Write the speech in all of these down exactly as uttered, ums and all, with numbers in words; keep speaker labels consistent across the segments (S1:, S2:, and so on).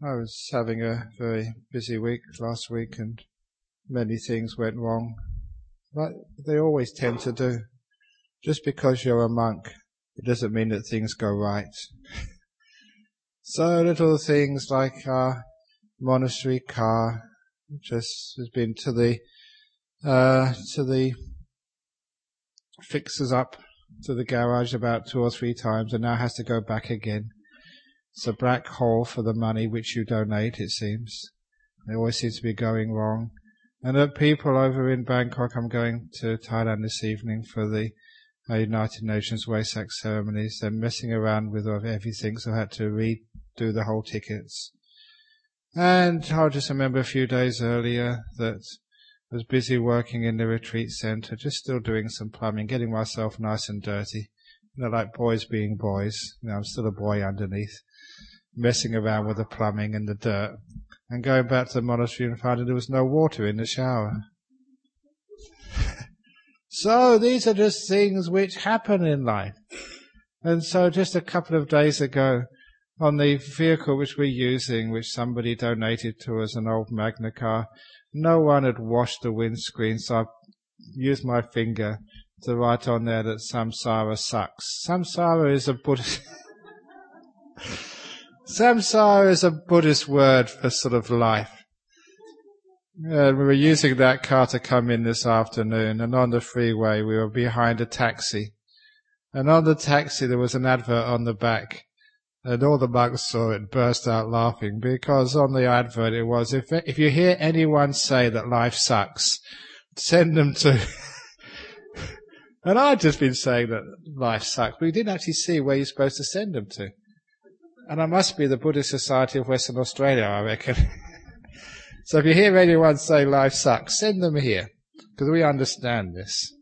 S1: I was having a very busy week last week and many things went wrong, but they always tend to do. Just because you're a monk, it doesn't mean that things go right. So little things like our monastery car just has been to the uh, to the fixers up to the garage about two or three times and now has to go back again. It's a black hole for the money which you donate, it seems. It always seems to be going wrong. And the people over in Bangkok, I'm going to Thailand this evening for the uh, United Nations Wesak ceremonies. They're messing around with everything, so I had to redo the whole tickets. And I'll just remember a few days earlier that I was busy working in the retreat centre, just still doing some plumbing, getting myself nice and dirty. You know, like boys being boys. You know, I'm still a boy underneath, messing around with the plumbing and the dirt, and going back to the monastery and finding there was no water in the shower. So these are just things which happen in life. And so just a couple of days ago, on the vehicle which we're using, which somebody donated to us, an old Magna car, no one had washed the windscreen, so I used my finger to write on there that samsara sucks. Samsara is a Buddhist samsara is a Buddhist word for sort of life. Uh, we were using that car to come in this afternoon, and on the freeway we were behind a taxi. And on the taxi there was an advert on the back, and all the monks saw it and burst out laughing, because on the advert it was, if if you hear anyone say that life sucks, send them to... And I'd just been saying that life sucks, but we didn't actually see where you're supposed to send them to. And I must be the Buddhist Society of Western Australia, I reckon. So if you hear anyone say life sucks, send them here, because we understand this.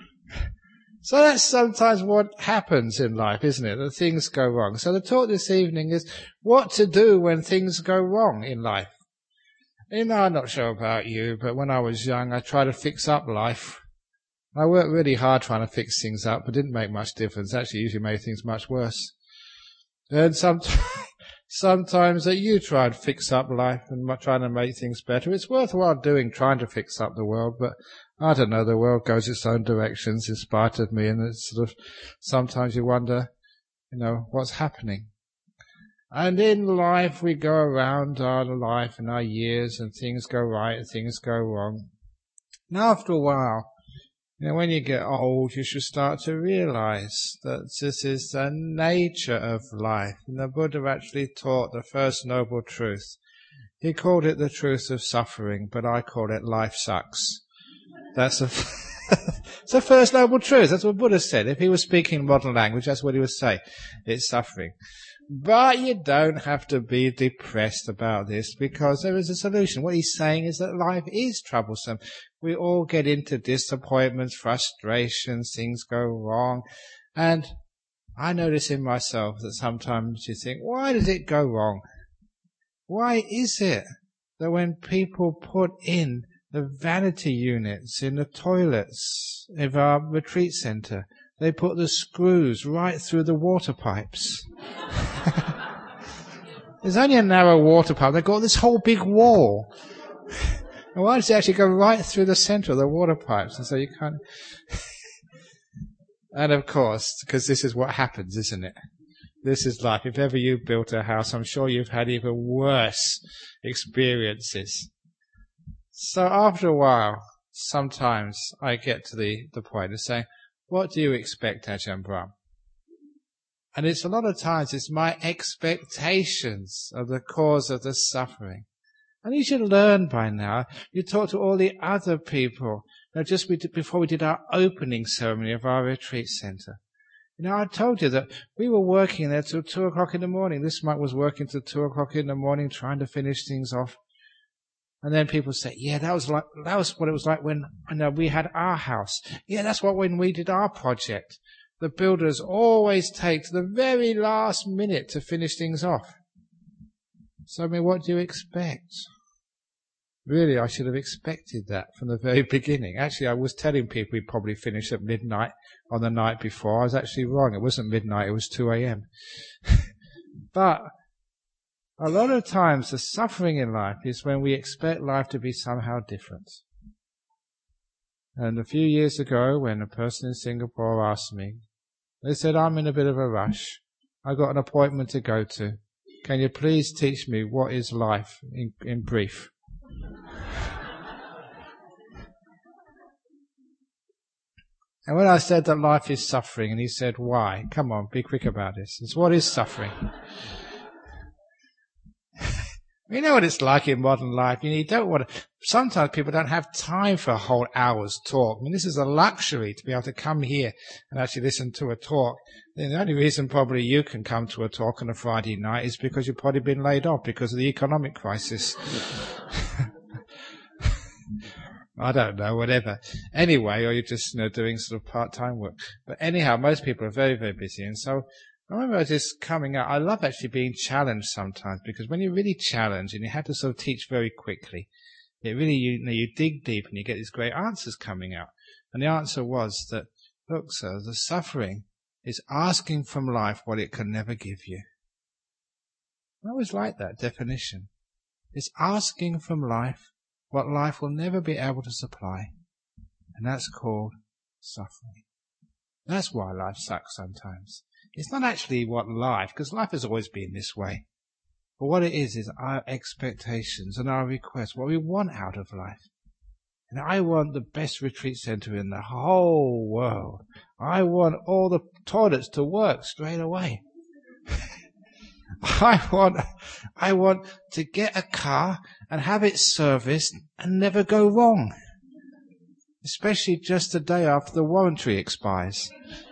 S1: So that's sometimes what happens in life, isn't it? That things go wrong. So the talk this evening is what to do when things go wrong in life. You know, I'm not sure about you, but when I was young, I tried to fix up life. I worked really hard trying to fix things up, but didn't make much difference. Actually, usually made things much worse. And sometimes, sometimes that you try and fix up life and trying to make things better. It's worthwhile doing, trying to fix up the world, but I don't know, the world goes its own directions in spite of me, and it's sort of, sometimes you wonder, you know, what's happening. And in life, we go around our life and our years, and things go right and things go wrong. And after a while, you know, when you get old, you should start to realize that this is the nature of life. And the Buddha actually taught the first noble truth. He called it the truth of suffering, but I call it life sucks. That's a it's the first noble truth. That's what Buddha said. If he was speaking modern language, that's what he would say. It's suffering. But you don't have to be depressed about this, because there is a solution. What he's saying is that life is troublesome. We all get into disappointments, frustrations, things go wrong. And I notice in myself that sometimes you think, why does it go wrong? Why is it that when people put in the vanity units in the toilets of our retreat centre, they put the screws right through the water pipes? There's only a narrow water pipe. They've got this whole big wall. And why does it actually go right through the centre of the water pipes? And so you can't... And of course, because this is what happens, isn't it? This is life. If ever you built a house, I'm sure you've had even worse experiences. So after a while, sometimes I get to the, the point of saying, what do you expect, Ajahn Brahm? And it's a lot of times, it's my expectations of the cause of the suffering. And you should learn by now. You talk to all the other people. You know, just we did, before we did our opening ceremony of our retreat centre. You know, I told you that we were working there till two o'clock in the morning. This monk was working till two o'clock in the morning, trying to finish things off. And then people say, yeah, that was like, that was what it was like when, you know, we had our house. Yeah, that's what when we did our project. The builders always take to the very last minute to finish things off. So, I mean, what do you expect? Really, I should have expected that from the very beginning. Actually, I was telling people we'd probably finish at midnight on the night before. I was actually wrong. It wasn't midnight, it was two a.m. But A lot of times the suffering in life is when we expect life to be somehow different. And a few years ago, when a person in Singapore asked me, they said, I'm in a bit of a rush. I've got an appointment to go to. Can you please teach me what is life in, in brief? And when I said that life is suffering, and he said, why? Come on, be quick about this. It's what is suffering? You know what it's like in modern life. You know, you don't want to, sometimes people don't have time for a whole hour's talk. I mean, this is a luxury to be able to come here and actually listen to a talk. And the only reason probably you can come to a talk on a Friday night is because you've probably been laid off because of the economic crisis. I don't know, whatever. Anyway, or you're just, you know, doing sort of part-time work. But anyhow, most people are very, very busy. And so I remember just coming out. I love actually being challenged sometimes, because when you're really challenged and you have to sort of teach very quickly, it really, you know, you dig deep and you get these great answers coming out. And the answer was that, look, sir, the suffering is asking from life what it can never give you. I always like that definition. It's asking from life what life will never be able to supply. And that's called suffering. That's why life sucks sometimes. It's not actually what life, because life has always been this way. But what it is, is our expectations and our requests, what we want out of life. And I want the best retreat center in the whole world. I want all the toilets to work straight away. I want, I want to get a car and have it serviced and never go wrong. Especially just a day after the warranty expires.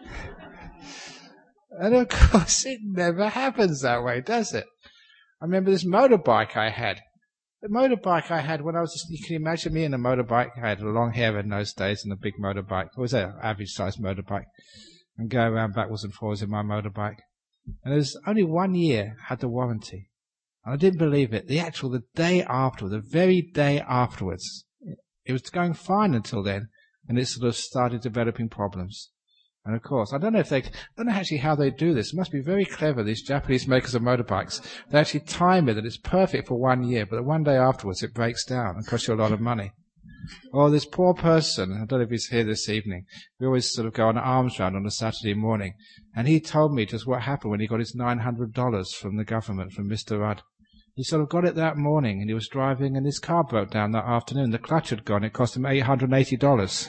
S1: And of course, it never happens that way, does it? I remember this motorbike I had. The motorbike I had when I was, you can imagine me in a motorbike. I had long hair in those days and a big motorbike. It was an average-sized motorbike. And go around backwards and forwards in my motorbike. And it was only one year I had the warranty. And I didn't believe it. The actual, the day after, the very day afterwards, it was going fine until then. And it sort of started developing problems. And of course, I don't know if they, I don't know actually how they do this. It must be very clever, these Japanese makers of motorbikes. They actually time it that it's perfect for one year, but one day afterwards it breaks down and costs you a lot of money. Or this poor person, I don't know if he's here this evening, we always sort of go on arms round on a Saturday morning, and he told me just what happened when he got his nine hundred dollars from the government, from Mister Rudd. He sort of got it that morning, and he was driving, and his car broke down that afternoon. The clutch had gone. It cost him eight hundred eighty dollars.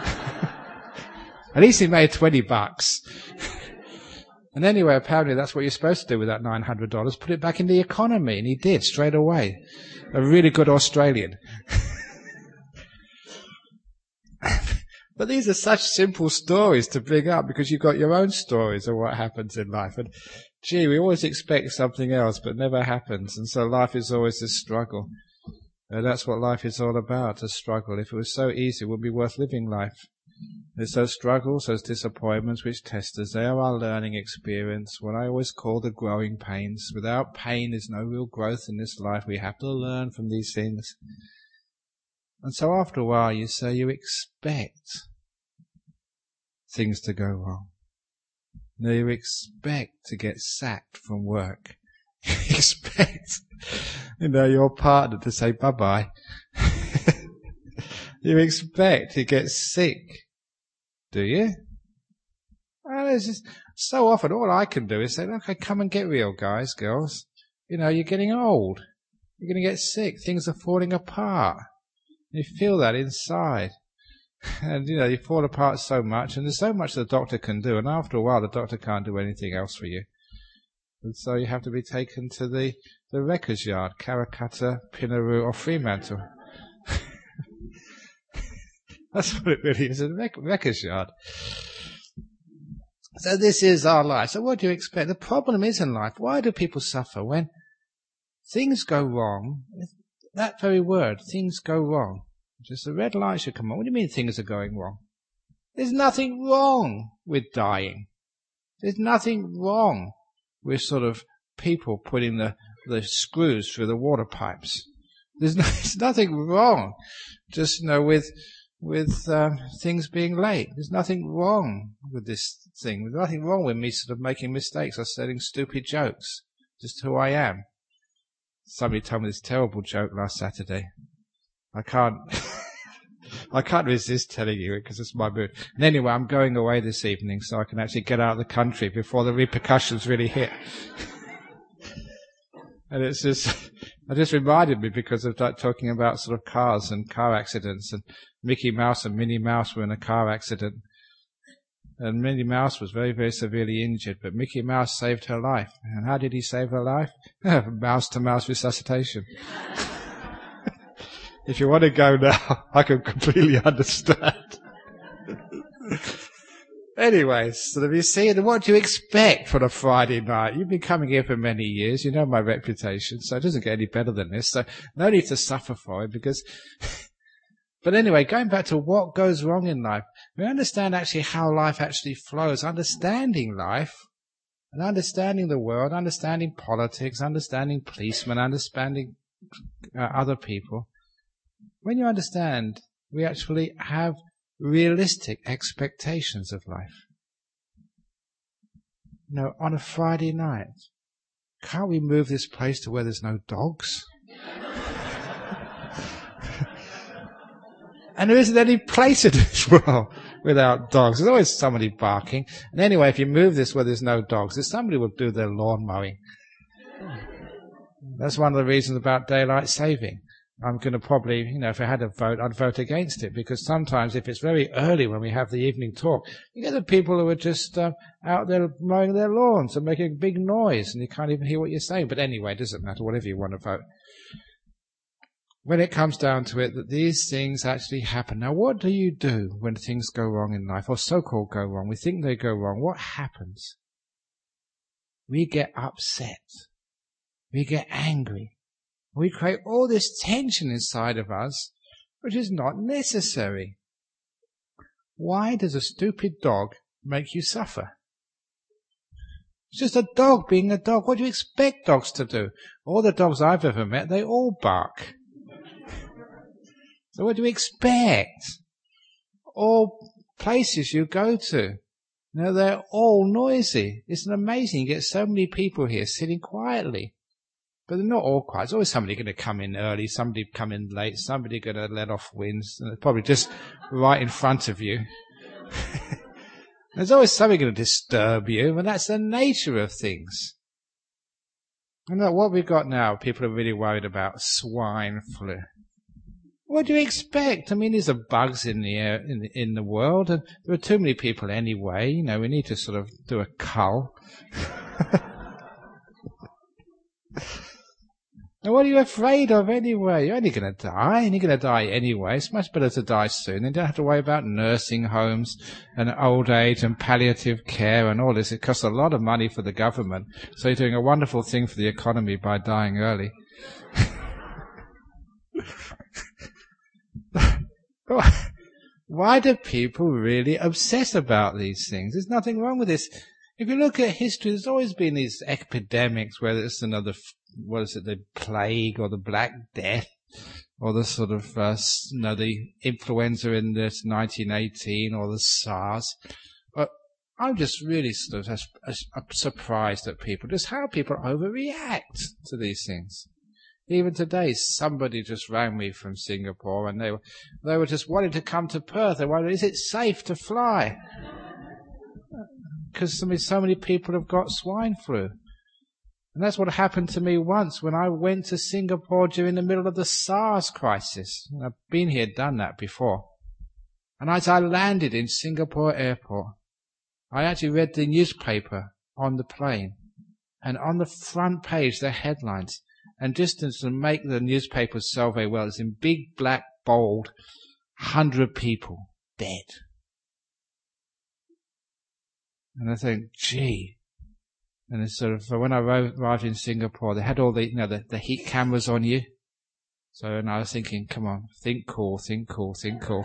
S1: At least he made twenty bucks. And anyway, apparently that's what you're supposed to do with that nine hundred dollars, put it back in the economy, and he did straight away. A really good Australian. But these are such simple stories to bring up, because you've got your own stories of what happens in life. And gee, we always expect something else, but never happens. And so life is always this struggle. And that's what life is all about, a struggle. If it was so easy, it would be worth living life. There's those struggles, those disappointments which test us. They are our learning experience, what I always call the growing pains. Without pain, there's no real growth in this life. We have to learn from these things. And so after a while, you say you expect things to go wrong. No, you expect to get sacked from work. You expect, you know, your partner to say bye-bye. You expect to get sick. Do you? Well, it's just, so often all I can do is say, okay, come and get real, guys, girls. You know, you're getting old. You're going to get sick. Things are falling apart. You feel that inside. And, you know, you fall apart so much, and there's so much the doctor can do, and after a while the doctor can't do anything else for you. And so you have to be taken to the, the wrecker's yard, Karrakatta, Pinnaroo, or Fremantle. That's what it really is, a wreck, wrecker's yard. So this is our life. So what do you expect? The problem is in life, why do people suffer? When things go wrong, that very word, things go wrong. Just the red light should come on. What do you mean things are going wrong? There's nothing wrong with dying. There's nothing wrong with sort of people putting the, the screws through the water pipes. There's, no, there's nothing wrong just, you know, with, with uh, things being late. There's nothing wrong with this thing. There's nothing wrong with me sort of making mistakes or saying stupid jokes. Just who I am. somebody told me this terrible joke last Saturday. I can't, I can't resist telling you it because it's my mood. And anyway, I'm going away this evening so I can actually get out of the country before the repercussions really hit. And it's just, it just reminded me because of like talking about sort of cars and car accidents, and Mickey Mouse and Minnie Mouse were in a car accident. And Minnie Mouse was very, very severely injured, but Mickey Mouse saved her life. And how did he save her life? Mouse-to-mouse resuscitation. If you want to go now, I can completely understand. Anyways, so you see, what do you expect for a Friday night? You've been coming here for many years. You know my reputation, so it doesn't get any better than this. So no need to suffer for it because... But anyway, going back to what goes wrong in life, we understand actually how life actually flows. Understanding life and understanding the world, understanding politics, understanding policemen, understanding uh, other people. When you understand, we actually have realistic expectations of life. You know, on a Friday night, can't we move this place to where there's no dogs? And there isn't any place in this world without dogs. There's always somebody barking. And anyway, if you move this where there's no dogs, there's somebody will do their lawn mowing. That's one of the reasons about daylight saving. I'm going to probably, you know, if I had a vote, I'd vote against it, because sometimes if it's very early when we have the evening talk, you get the people who are just uh, out there mowing their lawns and making a big noise, and you can't even hear what you're saying. But anyway, it doesn't matter, whatever you want to vote. When it comes down to it, that these things actually happen. Now, what do you do when things go wrong in life, or so-called go wrong? We think they go wrong. What happens? We get upset. We get angry. We create all this tension inside of us, which is not necessary. Why does a stupid dog make you suffer? It's just a dog being a dog. What do you expect dogs to do? All the dogs I've ever met, they all bark. So what do you expect? All places you go to, you know, they're all noisy. It's amazing. You get so many people here sitting quietly. But they're not all quiet. There's always somebody going to come in early, somebody come in late, somebody going to let off winds, and it's probably just right in front of you. There's always something going to disturb you, and that's the nature of things. And look, what we've got now, people are really worried about swine flu. What do you expect? I mean, there's are bugs in the air, in the, in the world, and there are too many people anyway. You know, we need to sort of do a cull. Now, what are you afraid of anyway? You're only going to die, and you're going to die anyway. It's much better to die soon. You don't have to worry about nursing homes and old age and palliative care and all this. It costs a lot of money for the government. So you're doing a wonderful thing for the economy by dying early. Why do people really obsess about these things? There's nothing wrong with this. If you look at history, there's always been these epidemics, whether it's another, what is it, the plague or the Black Death, or the sort of, uh, you know, the influenza in this nineteen eighteen, or the SARS. But I'm just really sort of surprised at people, just how people overreact to these things. Even today, somebody just rang me from Singapore, and they were, they were just wanting to come to Perth. They wondered, is it safe to fly? Because I mean, so many people have got swine flu. And that's what happened to me once when I went to Singapore during the middle of the SARS crisis. I've been here, done that before. And as I landed in Singapore airport, I actually read the newspaper on the plane. And on the front page, the headlines, and just to make the newspapers sell very well, it's in big, black, bold, one hundred people dead. And I think, gee. And it's sort of, when I arrived in Singapore, they had all the, you know, the, the heat cameras on you. So, and I was thinking, come on, think cool, think cool, think cool.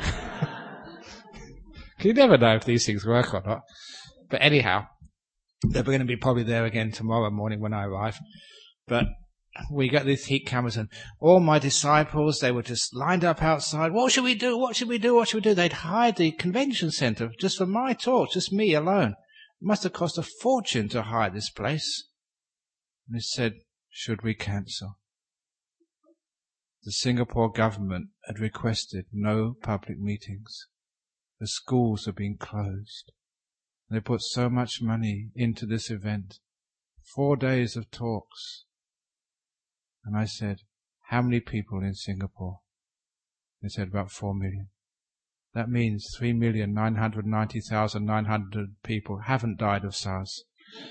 S1: You never know if these things work or not. But anyhow, they're going to be probably there again tomorrow morning when I arrive. But we got these heat cameras, and all my disciples, they were just lined up outside. What should we do? What should we do? What should we do? They'd hired the convention center just for my talk, just me alone. It must have cost a fortune to hire this place. And they said, should we cancel? The Singapore government had requested no public meetings. The schools are being closed. They put so much money into this event. Four days of talks. And I said, how many people in Singapore? They said about four million. That means three million nine hundred ninety thousand nine hundred people haven't died of SARS.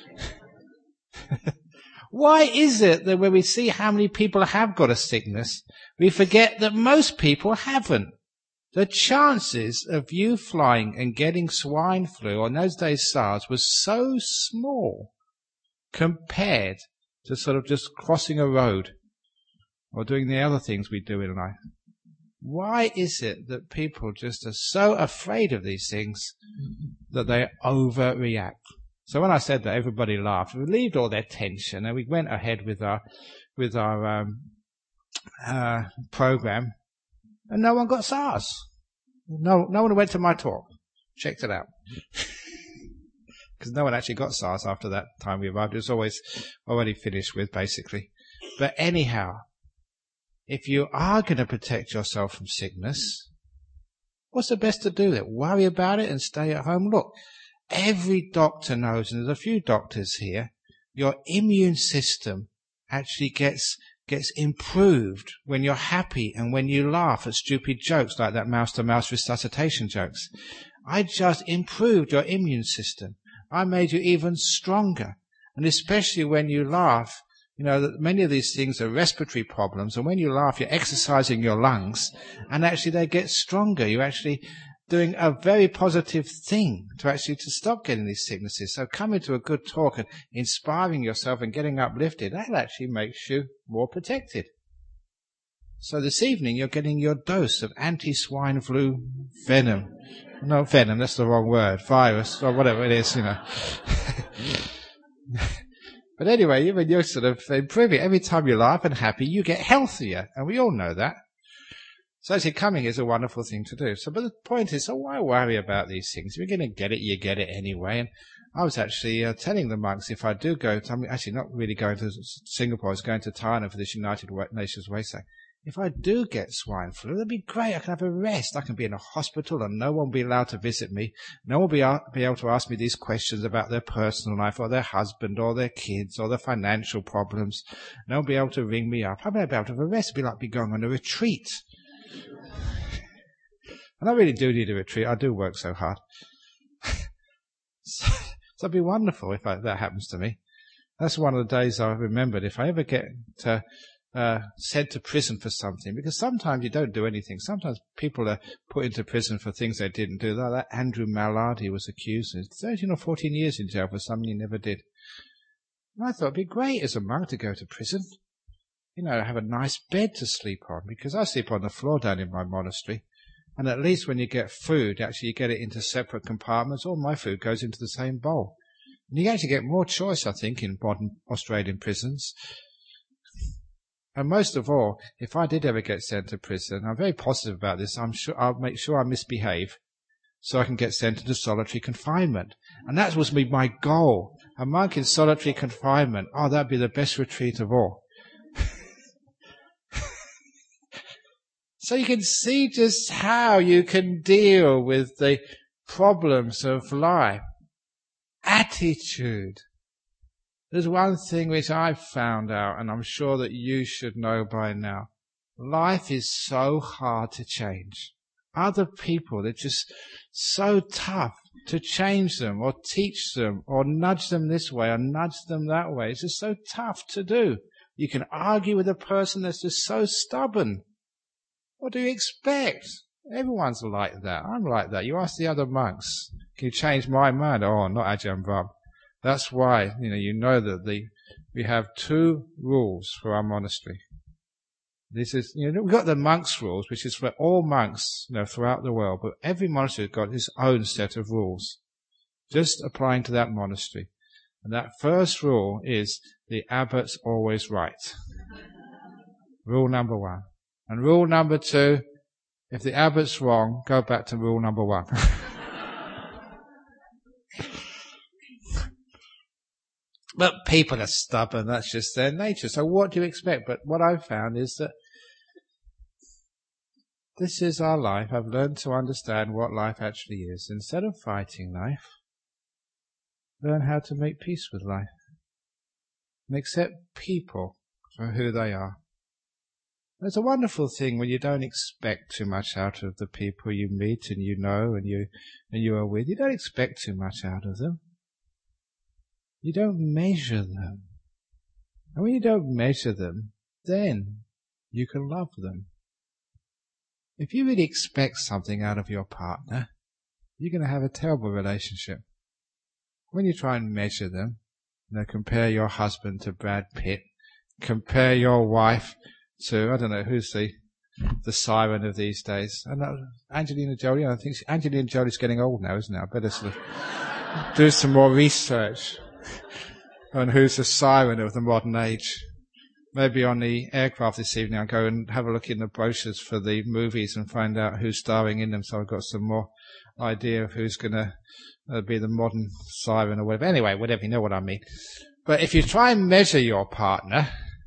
S1: Why is it that when we see how many people have got a sickness, we forget that most people haven't? The chances of you flying and getting swine flu, or in those days SARS, was so small compared to sort of just crossing a road or doing the other things we do in life. Why is it that people just are so afraid of these things that they overreact? So when I said that, everybody laughed. We relieved all their tension, and we went ahead with our with our um, uh, program, and no one got SARS. No, no one went to my talk, checked it out, because no one actually got SARS after that time we arrived. It was always already finished with, basically. But anyhow, if you are going to protect yourself from sickness, what's the best to do? Worry about it and stay at home? Look, every doctor knows, and there's a few doctors here, your immune system actually gets gets improved when you're happy and when you laugh at stupid jokes like that mouse-to-mouse resuscitation jokes. I just improved your immune system. I made you even stronger. And especially when you laugh, you know, that many of these things are respiratory problems, and when you laugh, you're exercising your lungs, and actually they get stronger. You're actually doing a very positive thing to actually to stop getting these sicknesses. So coming to a good talk and inspiring yourself and getting uplifted, that actually makes you more protected. So this evening you're getting your dose of anti-swine flu venom. No, venom, that's the wrong word. Virus, or whatever it is, you know. But anyway, even you're sort of improving. Every time you laugh and happy, you get healthier. And we all know that. So actually coming is a wonderful thing to do. So, but the point is, so why worry about these things? If you're going to get it, you get it anyway. And I was actually uh, telling the monks, if I do go to, I'm actually not really going to Singapore, I was going to Thailand for this United Nations Wayside. If I do get swine flu, that'd be great. I can have a rest. I can be in a hospital and no one will be allowed to visit me. No one will be, a- be able to ask me these questions about their personal life or their husband or their kids or their financial problems. No one will be able to ring me up. I'll be able to have a rest. It'd be like be going on a retreat. And I really do need a retreat. I do work so hard. so, so it'd be wonderful if I, that happens to me. That's one of the days I remembered. If I ever get to, uh, sent to prison for something, because sometimes you don't do anything. Sometimes people are put into prison for things they didn't do. That Andrew Mallard, he was accused of thirteen or fourteen years in jail for something he never did. And I thought it'd be great as a monk to go to prison. You know, have a nice bed to sleep on, because I sleep on the floor down in my monastery. And at least when you get food, actually you get it into separate compartments. All my food goes into the same bowl. And you actually get more choice, I think, in modern Australian prisons. And most of all, if I did ever get sent to prison, I'm very positive about this, I'm sure I'll make sure I misbehave so I can get sent into solitary confinement. And that was be my goal. A monk in solitary confinement. Oh, that'd be the best retreat of all. So you can see just how you can deal with the problems of life. Attitude. There's one thing which I've found out, and I'm sure that you should know by now. Life is so hard to change. Other people, they're just so tough to change them or teach them or nudge them this way or nudge them that way. It's just so tough to do. You can argue with a person that's just so stubborn. What do you expect? Everyone's like that. I'm like that. You ask the other monks, can you change my mind? Oh, not Ajahn Brahm. That's why, you know, you know that the, we have two rules for our monastery. This is, you know, we've got the monks' rules, which is for all monks, you know, throughout the world, but every monastery has got its own set of rules, just applying to that monastery. And that first rule is the abbot's always right. Rule number one. And rule number two, if the abbot's wrong, go back to rule number one. But people are stubborn. That's just their nature. So what do you expect? But what I've found is that this is our life. I've learned to understand what life actually is. Instead of fighting life, learn how to make peace with life and accept people for who they are. It's a wonderful thing when you don't expect too much out of the people you meet and you know and you and you are with. You don't expect too much out of them. You don't measure them. And when you don't measure them, then you can love them. If you really expect something out of your partner, you're going to have a terrible relationship. When you try and measure them, you know, compare your husband to Brad Pitt, compare your wife to, I don't know, who's the the siren of these days? I know, Angelina Jolie. I think she, Angelina Jolie's getting old now, isn't it? I better sort of do some more research on who's the siren of the modern age. Maybe on the aircraft this evening I'll go and have a look in the brochures for the movies and find out who's starring in them, so I've got some more idea of who's going to uh, be the modern siren or whatever. Anyway, whatever, you know what I mean. But if you try and measure your partner,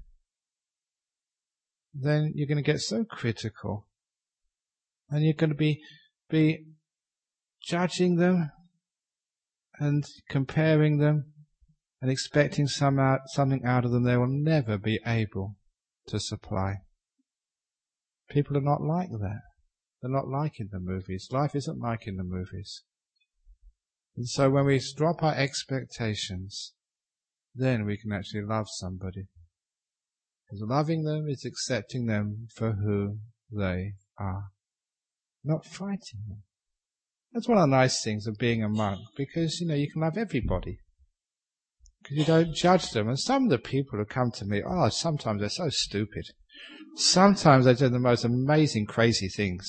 S1: then you're going to get so critical. And you're going to be be judging them and comparing them and expecting some out, something out of them they will never be able to supply. People are not like that. They're not like in the movies. Life isn't like in the movies. And so when we drop our expectations, then we can actually love somebody. Because loving them is accepting them for who they are, not fighting them. That's one of the nice things of being a monk, because, you know, you can love everybody. Because you don't judge them. And some of the people who come to me, oh, sometimes they're so stupid. Sometimes they do the most amazing, crazy things.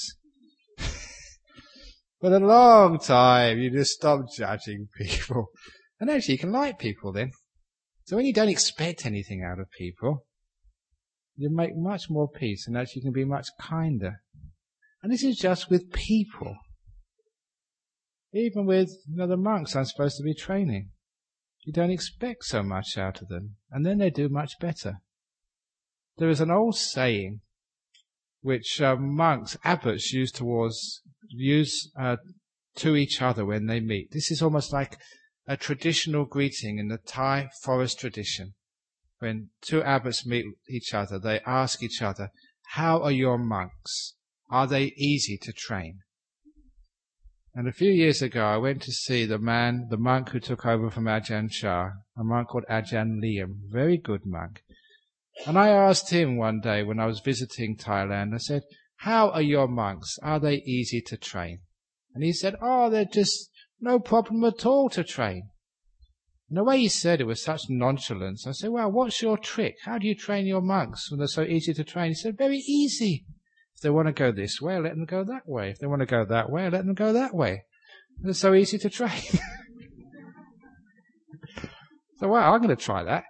S1: But a long time, you just stop judging people. And actually, you can like people then. So when you don't expect anything out of people, you make much more peace, and actually you can be much kinder. And this is just with people. Even with, you know, the monks I'm supposed to be training. You don't expect so much out of them, and then they do much better. There is an old saying which uh, monks, abbots use towards use uh, to each other when they meet. This is almost like a traditional greeting in the Thai forest tradition. When two abbots meet each other, they ask each other, "How are your monks? Are they easy to train?" And a few years ago, I went to see the man, the monk who took over from Ajahn Chah, a monk called Ajahn Liam, very good monk. And I asked him one day when I was visiting Thailand, I said, "How are your monks? Are they easy to train?" And he said, "Oh, they're just no problem at all to train." And the way he said it was such nonchalance. I said, "Well, what's your trick? How do you train your monks when they're so easy to train?" He said, "Very easy. If they want to go this way, let them go that way. If they want to go that way, let them go that way. They're so easy to train." So, wow, I'm going to try that.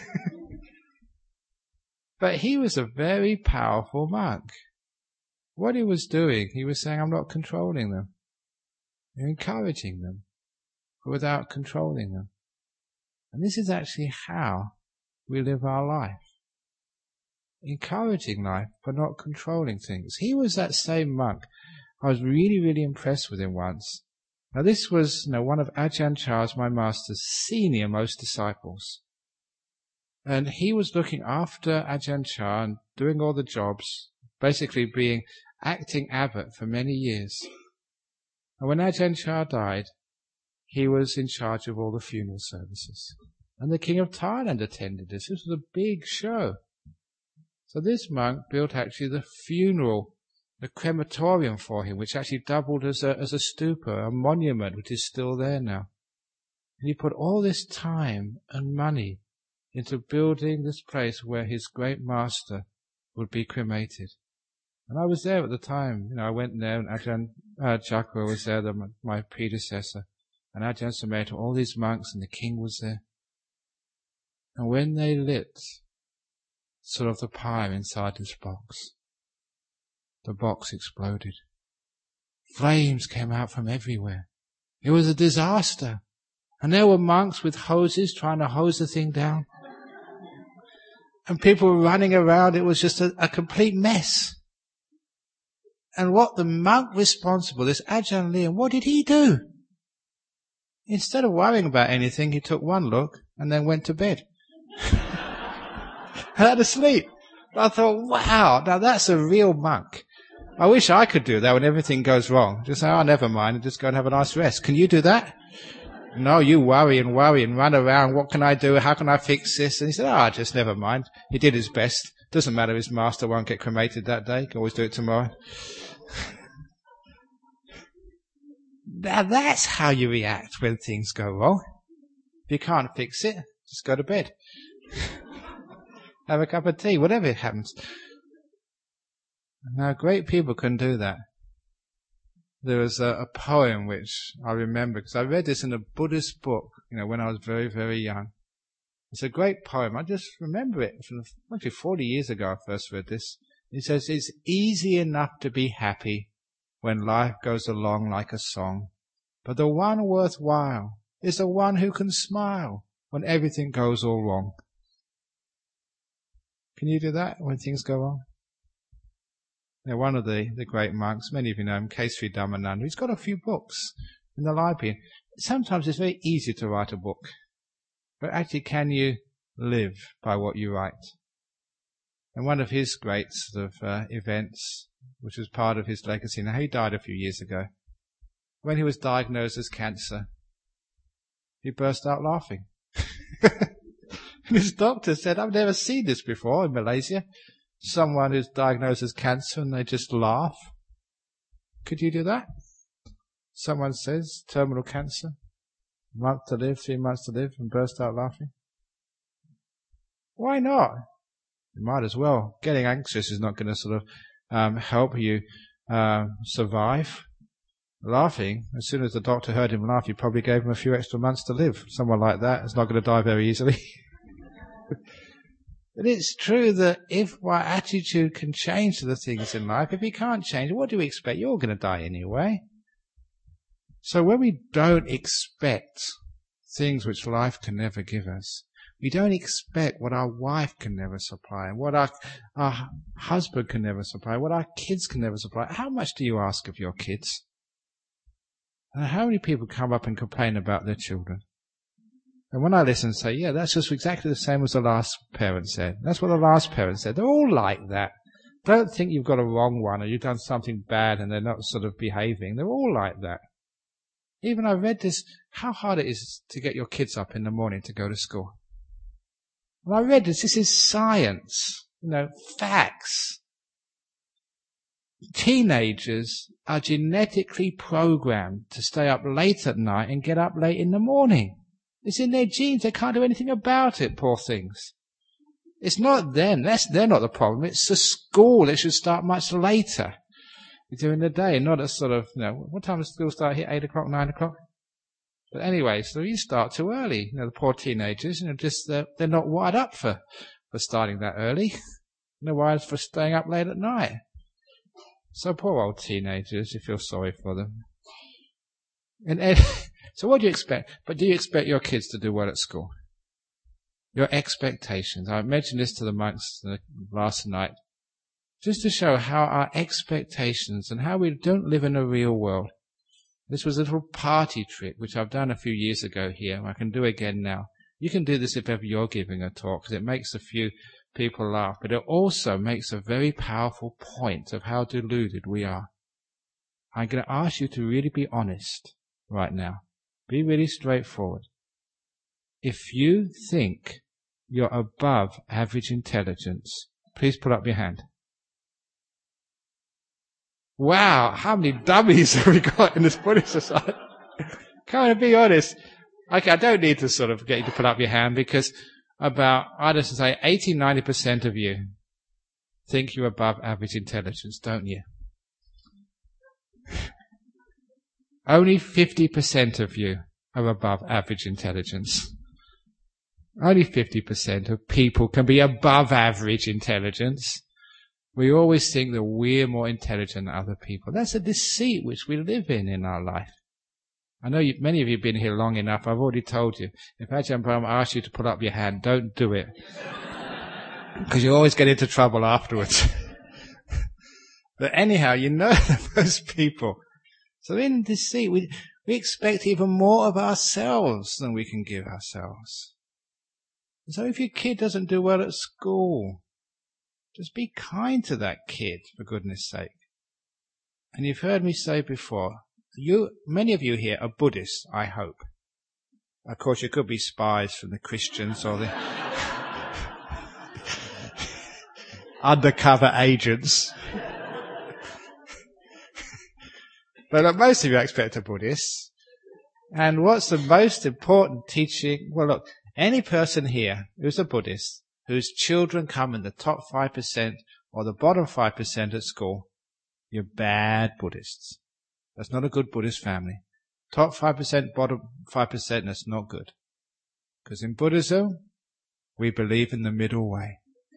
S1: But he was a very powerful monk. What he was doing, he was saying, "I'm not controlling them. You're encouraging them, but without controlling them." And this is actually how we live our life. Encouraging life, but not controlling things. He was that same monk. I was really, really impressed with him once. Now this was, you know, one of Ajahn Chah's, my master's, senior most disciples. And he was looking after Ajahn Chah and doing all the jobs, basically being acting abbot for many years. And when Ajahn Chah died, he was in charge of all the funeral services. And the King of Thailand attended this. This was a big show. So this monk built actually the funeral, the crematorium for him, which actually doubled as a, as a stupa, a monument, which is still there now. And he put all this time and money into building this place where his great master would be cremated. And I was there at the time. You know, I went there, and Ajahn uh, Chakra was there, the, my predecessor, and Ajahn Sumedho, all these monks, and the king was there. And when they lit sort of the pyre inside this box, the box exploded. Flames came out from everywhere. It was a disaster. And there were monks with hoses trying to hose the thing down. And people were running around. It was just a, a complete mess. And what the monk responsible, this Ajahn Leon, what did he do? Instead of worrying about anything, he took one look and then went to bed. And had to sleep. I thought, wow, now that's a real monk. I wish I could do that when everything goes wrong. Just say, oh, never mind, and just go and have a nice rest. Can you do that? No, you worry and worry and run around. What can I do? How can I fix this? And he said, oh, just never mind. He did his best. Doesn't matter, his master won't get cremated that day. He can always do it tomorrow. Now that's how you react when things go wrong. If you can't fix it, just go to bed. Have a cup of tea, whatever happens. Now, great people can do that. There was a, a poem which I remember, because I read this in a Buddhist book, you know, when I was very, very young. It's a great poem. I just remember it from actually forty years ago I first read this. It says, it's easy enough to be happy when life goes along like a song. But the one worthwhile is the one who can smile when everything goes all wrong. Can you do that when things go wrong? Now, one of the, the great monks, many of you know him, Kesari Dhammananda, he's got a few books in the library. Sometimes it's very easy to write a book, but actually can you live by what you write? And one of his great sort of uh, events, which was part of his legacy, now he died a few years ago, when he was diagnosed as cancer, he burst out laughing. And his doctor said, I've never seen this before in Malaysia. Someone who's diagnosed as cancer and they just laugh. Could you do that? Someone says, terminal cancer, a month to live, three months to live, and burst out laughing. Why not? You might as well. Getting anxious is not going to sort of um, help you uh, survive. Laughing, as soon as the doctor heard him laugh, he probably gave him a few extra months to live. Someone like that is not going to die very easily. But it's true that if our attitude can change to the things in life, if we can't change, what do we expect? You're going to die anyway. So when we don't expect things which life can never give us, we don't expect what our wife can never supply, and what our, our husband can never supply, what our kids can never supply. How much do you ask of your kids? And how many people come up and complain about their children? And when I listen and say, yeah, that's just exactly the same as the last parent said. That's what the last parent said. They're all like that. Don't think you've got a wrong one or you've done something bad and they're not sort of behaving. They're all like that. Even I read this, how hard it is to get your kids up in the morning to go to school. And I read this, this is science, you know, facts. Teenagers are genetically programmed to stay up late at night and get up late in the morning. It's in their genes. They can't do anything about it, poor things. It's not them. That's, they're not the problem. It's the school. They should start much later during the day, not at sort of, you know, what time does school start here? Eight o'clock, nine o'clock? But anyway, so you start too early. You know, the poor teenagers, you know, just, they're, they're not wired up for, for starting that early. They're wired for staying up late at night. So poor old teenagers, you feel sorry for them. And, and so what do you expect? But do you expect your kids to do well at school? Your expectations. I mentioned this to the monks last night, just to show how our expectations and how we don't live in a real world. This was a little party trick, which I've done a few years ago here. I can do again now. You can do this if ever you're giving a talk, because it makes a few people laugh, but it also makes a very powerful point of how deluded we are. I'm going to ask you to really be honest right now. Be really straightforward. If you think you're above average intelligence, please put up your hand. Wow, how many dummies have we got in this Buddhist society? Come on, be honest. Okay, I don't need to sort of get you to put up your hand, because about, I'd just say eighty, ninety percent of you think you're above average intelligence, don't you? Only fifty percent of you are above average intelligence. Only fifty percent of people can be above average intelligence. We always think that we're more intelligent than other people. That's a deceit which we live in in our life. I know you, many of you have been here long enough. I've already told you. If Ajahn Brahm asks you to put up your hand, don't do it. Because you always get into trouble afterwards. But anyhow, you know those people. So in this seat, we, we expect even more of ourselves than we can give ourselves. So if your kid doesn't do well at school, just be kind to that kid, for goodness sake. And you've heard me say before, you, many of you here are Buddhists, I hope. Of course, you could be spies from the Christians or the undercover agents. But look, most of you I expect are Buddhists. And what's the most important teaching? Well, look, any person here who's a Buddhist, whose children come in the top five percent or the bottom five percent at school, you're bad Buddhists. That's not a good Buddhist family. Top five percent, bottom five percent, that's not good. Because in Buddhism, we believe in the middle way.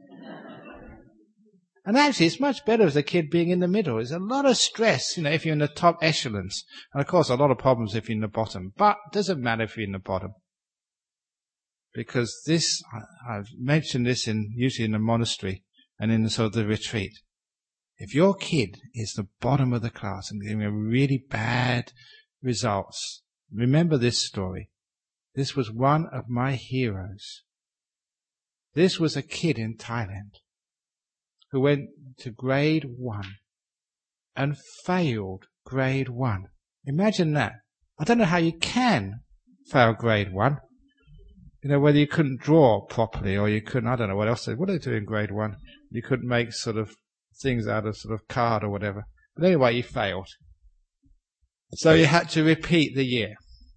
S1: And actually, it's much better as a kid being in the middle. There's a lot of stress, you know, if you're in the top echelons. And of course, a lot of problems if you're in the bottom. But it doesn't matter if you're in the bottom. Because this, I've mentioned this in, usually in the monastery and in the sort of the retreat. If your kid is the bottom of the class and giving a really bad results, remember this story. This was one of my heroes. This was a kid in Thailand who went to grade one and failed grade one. Imagine that. I don't know how you can fail grade one. You know, whether you couldn't draw properly or you couldn't, I don't know what else. What do they do in grade one? You couldn't make sort of things out of sort of card or whatever. But anyway, you failed. So you had to repeat the year.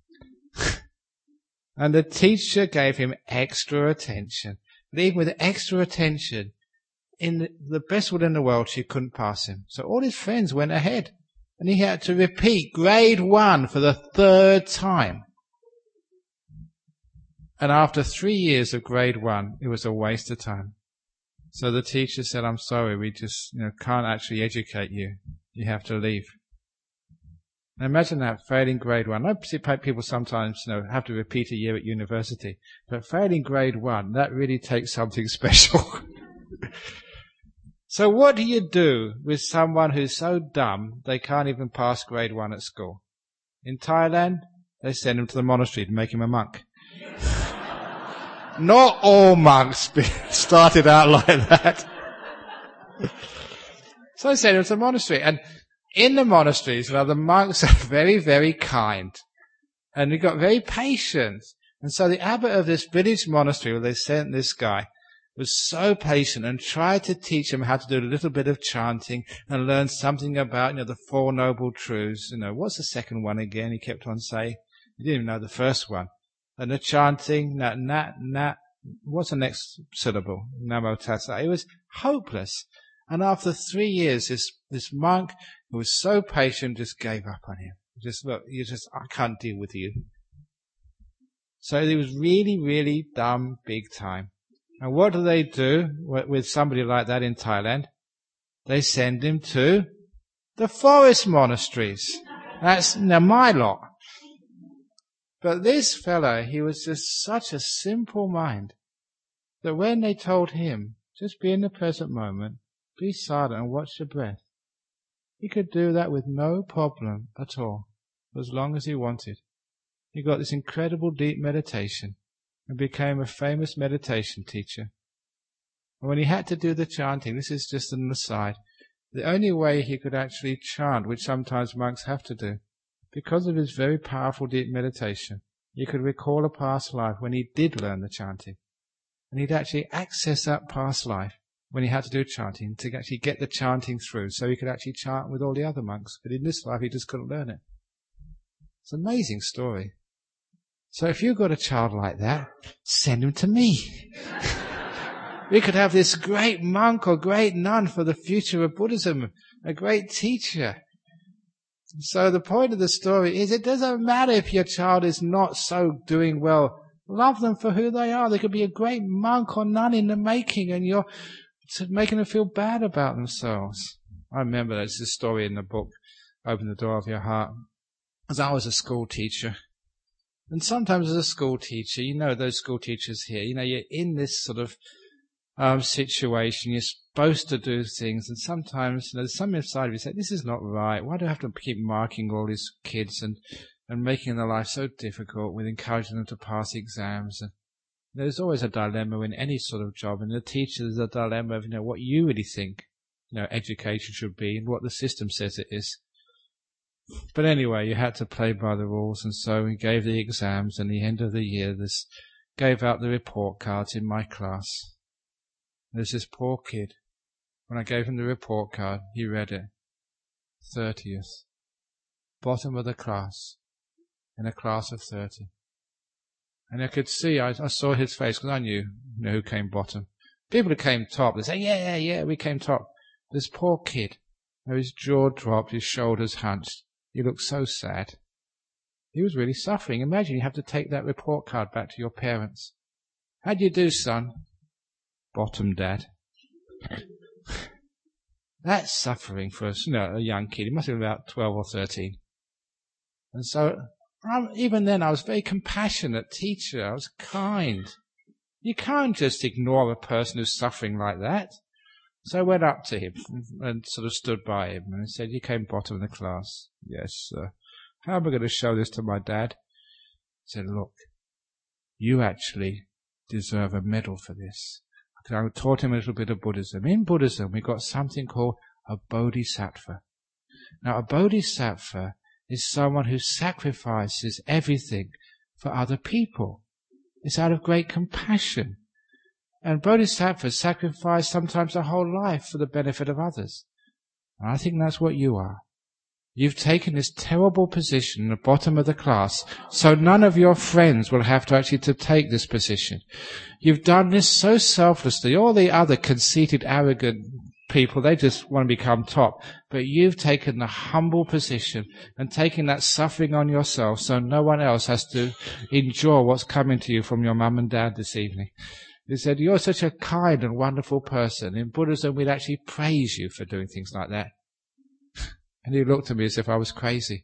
S1: And the teacher gave him extra attention. But even with extra attention, in the, the best woman in the world, she couldn't pass him. So all his friends went ahead. And he had to repeat grade one for the third time. And after three years of grade one, it was a waste of time. So the teacher said, I'm sorry, we just you know, can't actually educate you. You have to leave. Now imagine that, failing grade one. I see people sometimes you know, have to repeat a year at university. But failing grade one, that really takes something special. So what do you do with someone who's so dumb they can't even pass grade one at school? In Thailand, they send him to the monastery to make him a monk. Not all monks started out like that. So they sent him to the monastery. And in the monasteries, well, the monks are very, very kind. And they got very patient. And so the abbot of this village monastery where they sent this guy was so patient and tried to teach him how to do a little bit of chanting and learn something about, you know, the Four Noble Truths. You know, what's the second one again? He kept on saying. He didn't even know the first one. And the chanting, nat, nat, nat, what's the next syllable? Namo Tassa. It was hopeless. And after three years, this, this monk who was so patient just gave up on him. Just, look, you just, I can't deal with you. So he was really, really dumb big time. And what do they do with somebody like that in Thailand? They send him to the forest monasteries. That's now my lot. But this fellow, he was just such a simple mind that when they told him, just be in the present moment, be silent and watch your breath, he could do that with no problem at all, as long as he wanted. He got this incredible deep meditation and became a famous meditation teacher. And when he had to do the chanting, this is just an aside, the only way he could actually chant, which sometimes monks have to do, because of his very powerful deep meditation, he could recall a past life when he did learn the chanting. And he'd actually access that past life when he had to do chanting to actually get the chanting through so he could actually chant with all the other monks. But in this life, he just couldn't learn it. It's an amazing story. So if you've got a child like that, send him to me. We could have this great monk or great nun for the future of Buddhism, a great teacher. So the point of the story is it doesn't matter if your child is not so doing well. Love them for who they are. They could be a great monk or nun in the making and you're making them feel bad about themselves. I remember there's this story in the book, Open the Door of Your Heart. as I was a school teacher. And sometimes as a school teacher, you know those school teachers here, you know, you're in this sort of um, situation, you're supposed to do things, and sometimes, you know, there's something inside of you say, this is not right, why do I have to keep marking all these kids and, and making their life so difficult with encouraging them to pass exams? And there's always a dilemma in any sort of job, and the teacher, there's a dilemma of, you know, what you really think, you know, education should be and what the system says it is. But anyway, you had to play by the rules, and so we gave the exams, and at the end of the year, this gave out the report cards in my class. There's this poor kid. When I gave him the report card, he read it. thirtieth. Bottom of the class. In a class of thirty. And I could see, I, I saw his face, because I knew, you know, who came bottom. People who came top, they say, yeah, yeah, yeah, we came top. This poor kid, his jaw dropped, his shoulders hunched. He looked so sad. He was really suffering. Imagine you have to take that report card back to your parents. How'd you do, son? Bottom, Dad. That's suffering for us, you know, a young kid. He must have been about twelve or thirteen. And so, um, even then, I was a very compassionate teacher. I was kind. You can't just ignore a person who's suffering like that. So I went up to him and sort of stood by him and said, you came bottom of the class. Yes, sir. How am I going to show this to my dad? He said, look, you actually deserve a medal for this. I taught him a little bit of Buddhism. In Buddhism, we've got something called a bodhisattva. Now, a bodhisattva is someone who sacrifices everything for other people. It's out of great compassion. And bodhisattvas sacrifice sometimes their whole life for the benefit of others. And I think that's what you are. You've taken this terrible position at the bottom of the class, so none of your friends will have to actually to take this position. You've done this so selflessly. All the other conceited, arrogant people, they just want to become top. But you've taken the humble position and taken that suffering on yourself so no one else has to endure what's coming to you from your mum and dad this evening. He said, you're such a kind and wonderful person. In Buddhism, we'd actually praise you for doing things like that. And he looked at me as if I was crazy.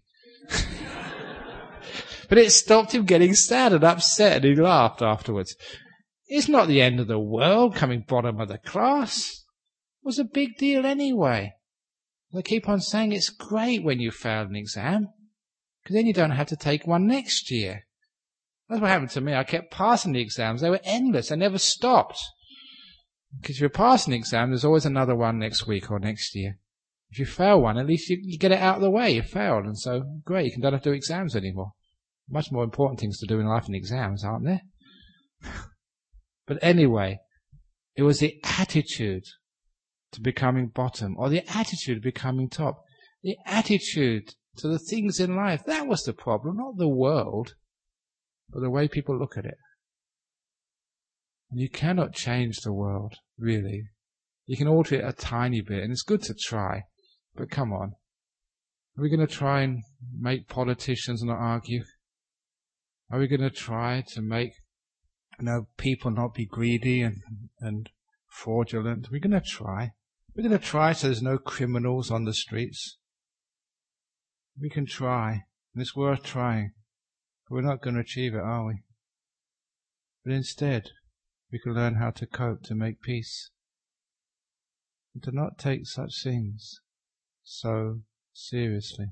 S1: But it stopped him getting sad and upset, and he laughed afterwards. It's not the end of the world coming bottom of the class. It was a big deal anyway. They keep on saying it's great when you fail an exam, because then you don't have to take one next year. That's what happened to me. I kept passing the exams. They were endless. They never stopped. Because if you're passing the exam, there's always another one next week or next year. If you fail one, at least you, you get it out of the way. You failed. And so, great, you don't have to do exams anymore. Much more important things to do in life than exams, aren't there? But anyway, it was the attitude to becoming bottom, or the attitude of becoming top. The attitude to the things in life. That was the problem, not the world, but the way people look at it. And you cannot change the world, really. You can alter it a tiny bit, and it's good to try. But come on. Are we going to try and make politicians not argue? Are we going to try to make, you know, people not be greedy and, and fraudulent? We're going to try. We're going to try so there's no criminals on the streets. We can try, and it's worth trying. But we're not going to achieve it, are we? But instead, we can learn how to cope, to make peace, and to not take such things so seriously.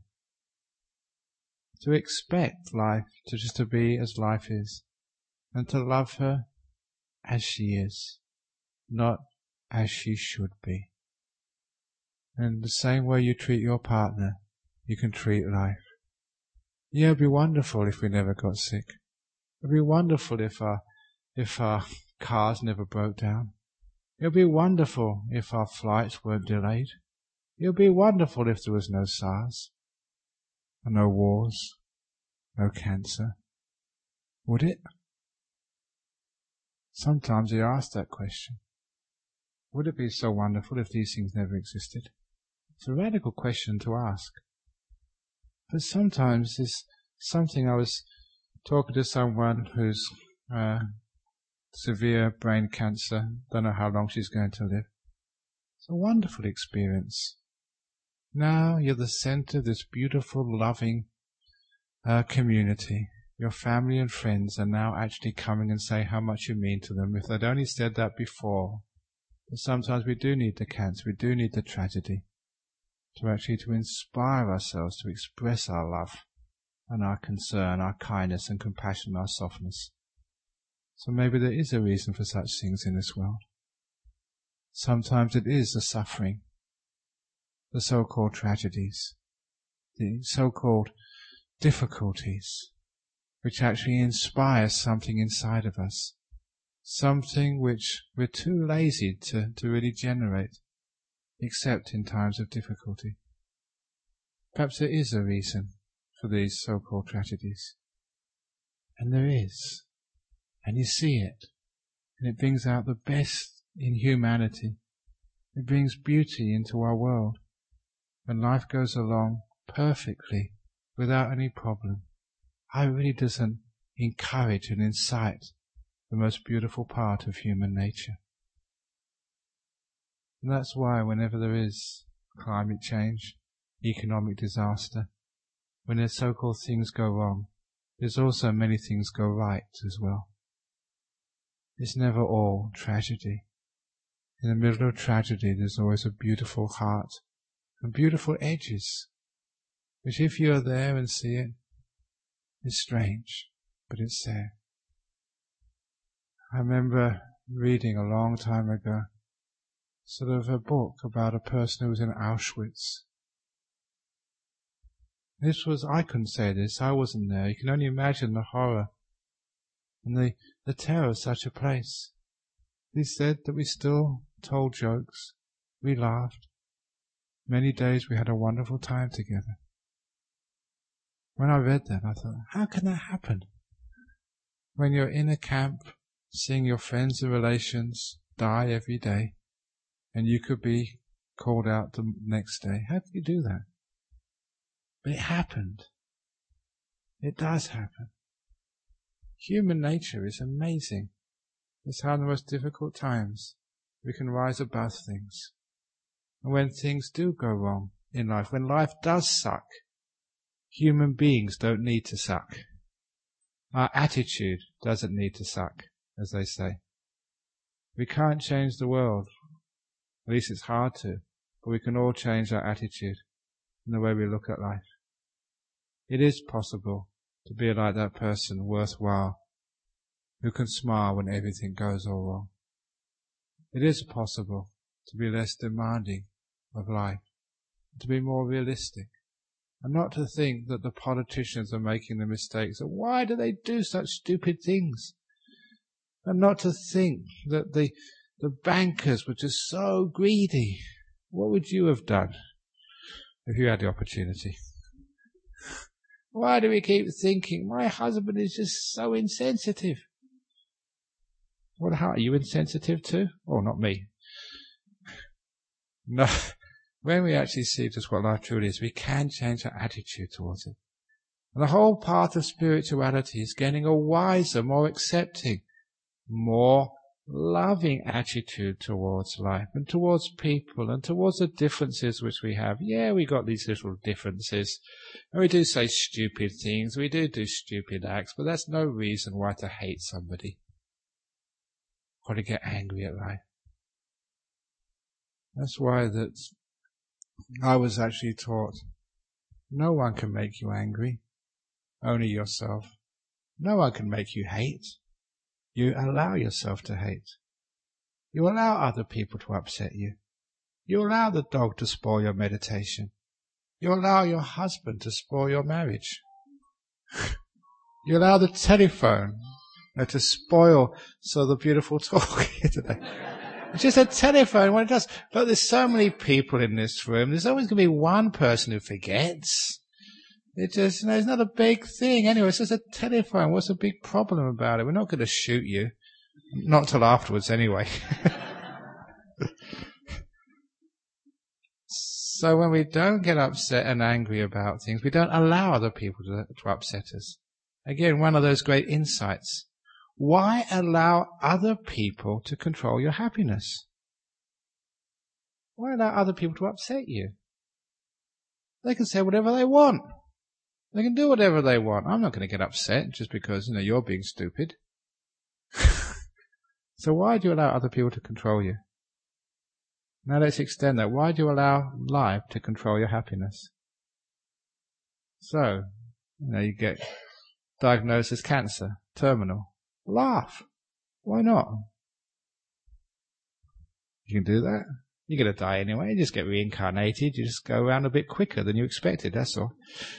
S1: To expect life to just to be as life is, and to love her as she is, not as she should be. And the same way you treat your partner, you can treat life. Yeah, it'd be wonderful if we never got sick. It'd be wonderful if our, if our cars never broke down. It'd be wonderful if our flights weren't delayed. It'd be wonderful if there was no SARS, and no wars, no cancer. Would it? Sometimes you ask that question. Would it be so wonderful if these things never existed? It's a radical question to ask. But sometimes it's something. I was talking to someone who's uh, severe brain cancer. Don't know how long she's going to live. It's a wonderful experience. Now you're the center of this beautiful, loving uh, community, your family and friends are now actually coming and saying how much you mean to them. If they'd only said that before. But sometimes we do need the cancer, we do need the tragedy to actually to inspire ourselves to express our love and our concern, our kindness and compassion, our softness. So maybe there is a reason for such things in this world. Sometimes it is the suffering, the so-called tragedies, the so-called difficulties, which actually inspire something inside of us, something which we're too lazy to, to really generate, except in times of difficulty. Perhaps there is a reason for these so-called tragedies. And there is. And you see it. And it brings out the best in humanity. It brings beauty into our world. When life goes along perfectly, without any problem, it really doesn't encourage and incite the most beautiful part of human nature. And that's why whenever there is climate change, economic disaster, when there's so-called things go wrong, there's also many things go right as well. It's never all tragedy. In the middle of tragedy, there's always a beautiful heart and beautiful edges, which if you are there and see it, it's strange, but it's there. I remember reading a long time ago sort of a book about a person who was in Auschwitz. This was, I couldn't say this, I wasn't there. You can only imagine the horror and the, the terror of such a place. He said that we still told jokes, we laughed. Many days we had a wonderful time together. When I read that, I thought, how can that happen? When you're in a camp, seeing your friends and relations die every day, and you could be called out the next day. How could you do that? But it happened. It does happen. Human nature is amazing. It's how in the most difficult times we can rise above things. And when things do go wrong in life, when life does suck, human beings don't need to suck. Our attitude doesn't need to suck, as they say. We can't change the world. At least it's hard to. But we can all change our attitude and the way we look at life. It is possible to be like that person, worthwhile, who can smile when everything goes all wrong. It is possible to be less demanding of life, to be more realistic, and not to think that the politicians are making the mistakes. And why do they do such stupid things? And not to think that the the bankers were just so greedy. What would you have done if you had the opportunity? Why do we keep thinking, my husband is just so insensitive? What, how are you insensitive too? Oh, not me. No. When we actually see just what life truly is, we can change our attitude towards it. And the whole path of spirituality is getting a wiser, more accepting, more loving attitude towards life and towards people and towards the differences which we have. Yeah, we got these little differences. And we do say stupid things. We do do stupid acts, but that's no reason why to hate somebody or to get angry at life. That's why that I was actually taught no one can make you angry, only yourself. No one can make you hate. You allow yourself to hate. You allow other people to upset you. You allow the dog to spoil your meditation. You allow your husband to spoil your marriage. You allow the telephone to spoil so the beautiful talk here today. It's just a telephone when it does. But there's so many people in this room. There's always going to be one person who forgets. It just, you know, it's not a big thing. Anyway, it's just a telephone. What's the big problem about it? We're not going to shoot you. Not till afterwards, anyway. So when we don't get upset and angry about things, we don't allow other people to, to upset us. Again, one of those great insights. Why allow other people to control your happiness? Why allow other people to upset you? They can say whatever they want. They can do whatever they want. I'm not going to get upset just because, you know, you're being stupid. So why do you allow other people to control you? Now let's extend that. Why do you allow life to control your happiness? So, you know, you get diagnosed as cancer, terminal. Laugh. Why not? You can do that. You're going to die anyway. You just get reincarnated. You just go around a bit quicker than you expected. That's all.